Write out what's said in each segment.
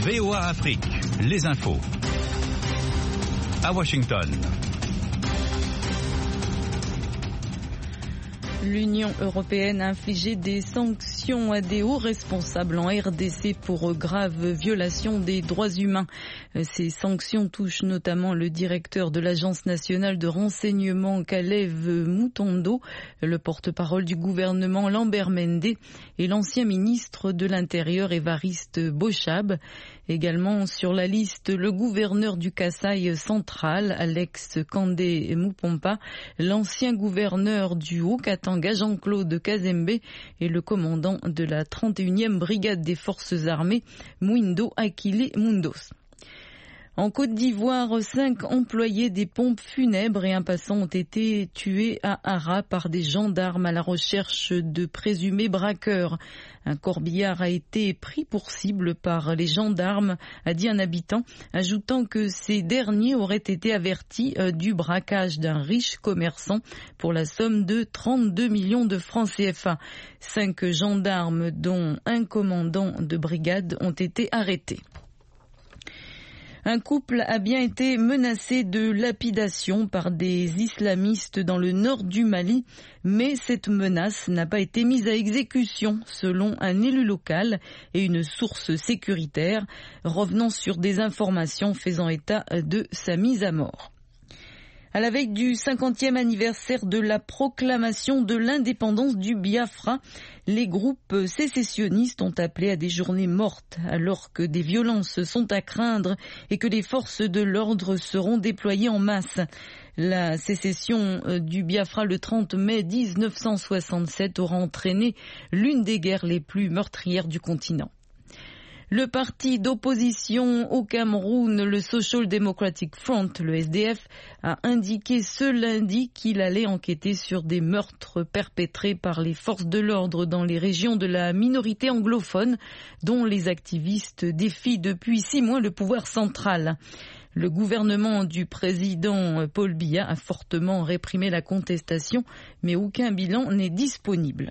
VOA Afrique, les infos. À Washington. L'Union européenne a infligé des sanctions à des hauts responsables en RDC pour graves violations des droits humains. Ces sanctions touchent notamment le directeur de l'Agence nationale de renseignement Kalev Mutondo, le porte-parole du gouvernement Lambert Mende et l'ancien ministre de l'Intérieur Évariste Bochab. Également sur la liste, le gouverneur du Kasaï central, Alex Kandé Mupompa, l'ancien gouverneur du Haut-Katanga, Jean-Claude Kazembe, et le commandant de la 31e brigade des forces armées, Mwindo Akile Mundos. En Côte d'Ivoire, 5 employés des pompes funèbres et un passant ont été tués à Ara par des gendarmes à la recherche de présumés braqueurs. Un corbillard a été pris pour cible par les gendarmes, a dit un habitant, ajoutant que ces derniers auraient été avertis du braquage d'un riche commerçant pour la somme de 32 millions de francs CFA. 5 gendarmes, dont un commandant de brigade, ont été arrêtés. Un couple a bien été menacé de lapidation par des islamistes dans le nord du Mali, mais cette menace n'a pas été mise à exécution, selon un élu local et une source sécuritaire, revenant sur des informations faisant état de sa mise à mort. À la veille du 50e anniversaire de la proclamation de l'indépendance du Biafra, les groupes sécessionnistes ont appelé à des journées mortes alors que des violences sont à craindre et que les forces de l'ordre seront déployées en masse. La sécession du Biafra le 30 mai 1967 aura entraîné l'une des guerres les plus meurtrières du continent. Le parti d'opposition au Cameroun, le Social Democratic Front, le SDF, a indiqué ce lundi qu'il allait enquêter sur des meurtres perpétrés par les forces de l'ordre dans les régions de la minorité anglophone, dont les activistes défient depuis 6 mois le pouvoir central. Le gouvernement du président Paul Biya a fortement réprimé la contestation, mais aucun bilan n'est disponible.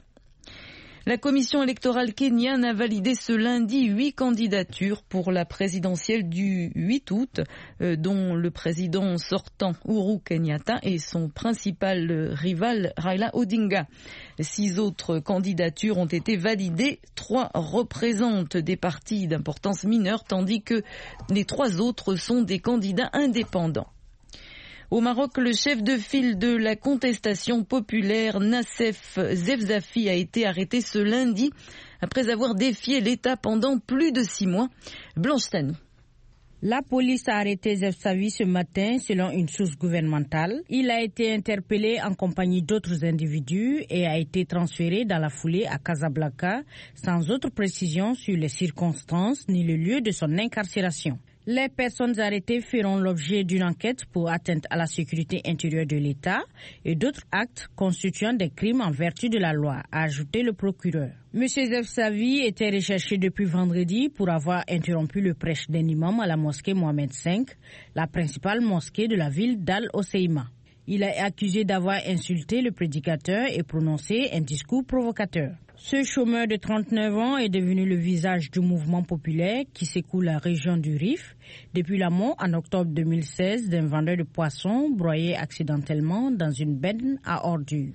La commission électorale kenyane a validé ce lundi 8 candidatures pour la présidentielle du 8 août, dont le président sortant Uhuru Kenyatta et son principal rival Raila Odinga. 6 autres candidatures ont été validées, 3 représentent des partis d'importance mineure, tandis que les 3 autres sont des candidats indépendants. Au Maroc, le chef de file de la contestation populaire, Nassef Zefzafi, a été arrêté ce lundi après avoir défié l'État pendant plus de 6 mois. Blanche Tanou. La police a arrêté Zefzafi ce matin selon une source gouvernementale. Il a été interpellé en compagnie d'autres individus et a été transféré dans la foulée à Casablanca sans autre précision sur les circonstances ni le lieu de son incarcération. Les personnes arrêtées feront l'objet d'une enquête pour atteinte à la sécurité intérieure de l'État et d'autres actes constituant des crimes en vertu de la loi, a ajouté le procureur. M. Zefzafi était recherché depuis vendredi pour avoir interrompu le prêche d'un imam à la mosquée Mohamed V, la principale mosquée de la ville d'Al-Hoceima. Il est accusé d'avoir insulté le prédicateur et prononcé un discours provocateur. Ce chômeur de 39 ans est devenu le visage du mouvement populaire qui secoue la région du Rif depuis la mort en octobre 2016 d'un vendeur de poissons broyé accidentellement dans une benne à ordures.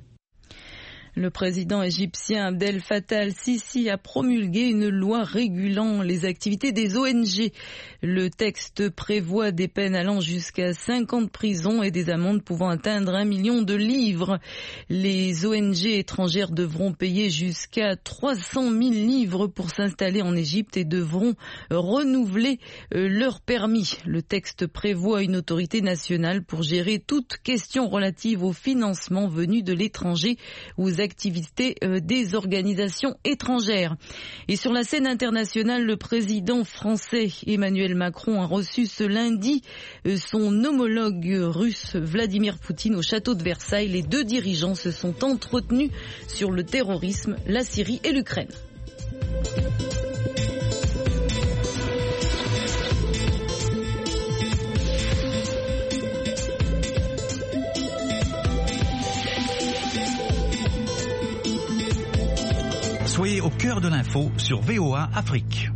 Le président égyptien Abdel Fattah al-Sisi a promulgué une loi régulant les activités des ONG. Le texte prévoit des peines allant jusqu'à 5 ans de prison et des amendes pouvant atteindre 1 million de livres. Les ONG étrangères devront payer jusqu'à 300 000 livres pour s'installer en Égypte et devront renouveler leur permis. Le texte prévoit une autorité nationale pour gérer toute question relative au financement venu de l'étranger ou aux activités des organisations étrangères. Et sur la scène internationale, le président français Emmanuel Macron a reçu ce lundi son homologue russe Vladimir Poutine au château de Versailles. Les 2 dirigeants se sont entretenus sur le terrorisme, la Syrie et l'Ukraine. Soyez au cœur de l'info sur VOA Afrique.